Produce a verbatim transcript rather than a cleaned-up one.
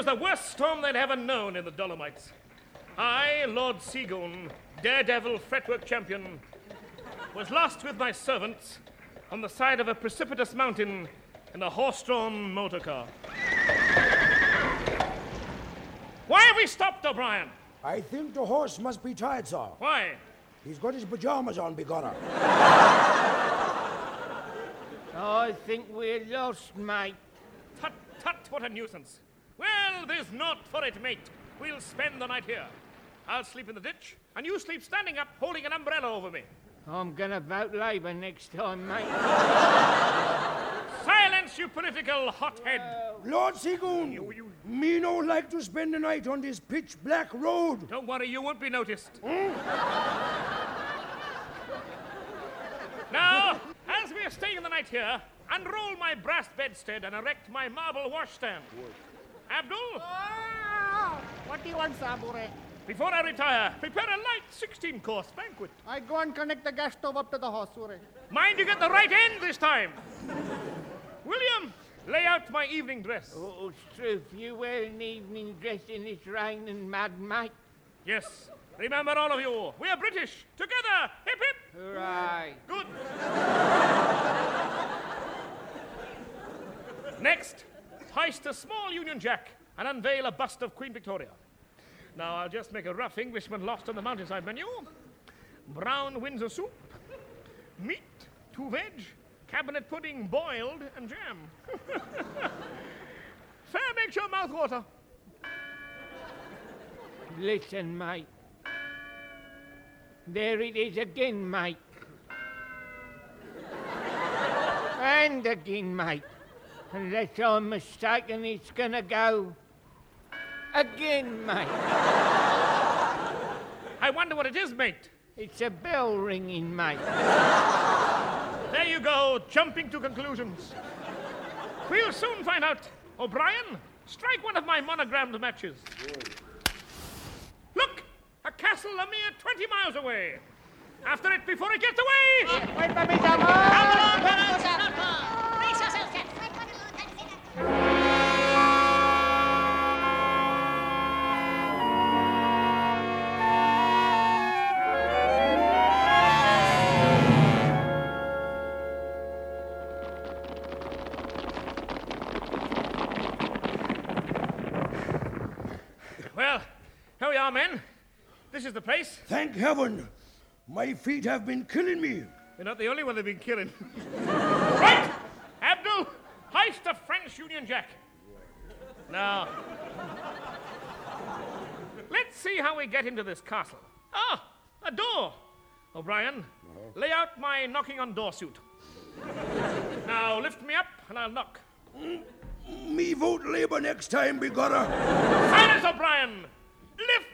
was the worst storm they'd ever known in the Dolomites. I, Lord Seagoon, daredevil fretwork champion, was lost with my servants on the side of a precipitous mountain in a horse-drawn motor car. Why have we stopped, O'Brien? I think the horse must be tired, sir. Why? He's got his pajamas on, begorra. I think we're lost, mate. Tut, tut, what a nuisance. Well, there's naught for it, mate. We'll spend the night here. I'll sleep in the ditch, and you sleep standing up, holding an umbrella over me. I'm gonna vote Labour next time, mate. Silence, you political hothead! Lord Seagoon, You- you- me no like to spend the night on this pitch-black road. Don't worry, you won't be noticed. Now, as we are staying the night here, unroll my brass bedstead and erect my marble washstand. Abdul, What do you want, Sabure? before I retire, prepare a light sixteen-course banquet. I go and connect the gas stove up to the horse, Sure. Mind you get the right end this time. William, lay out my evening dress. Oh, Struth, you wear an evening dress in this rain and mud, mate? Yes, remember all of you, we are British. Together, hip hip. Hooray. Good. Next, hoist a small Union Jack and unveil a bust of Queen Victoria. Now, I'll just make a rough Englishman lost on the mountainside menu. Brown Windsor soup, meat, two veg, cabinet pudding boiled, and jam. Fair makes your mouth water. Listen, mate. There it is again, mate. And again, mate. Unless I'm mistaken, it's gonna go again, mate. I wonder what it is, mate. It's a bell ringing, mate. There you go, jumping to conclusions. We'll soon find out. O'Brien, strike one of my monogrammed matches. Look, a castle a mere twenty miles away. After it before it gets away! Wait for me, Sabure! Come along, fellas. Brace yourselves, Captain. Well, here we are, men. This is the place. Thank heaven. My feet have been killing me. You're not the only one they've been killing. Right! Abdul, hoist a French Union Jack. Now, let's see how we get into this castle. Ah, a door. O'Brien, lay out my knocking on door suit. Now, lift me up and I'll knock. Me vote Labour next time, begorra. Silence, O'Brien! Lift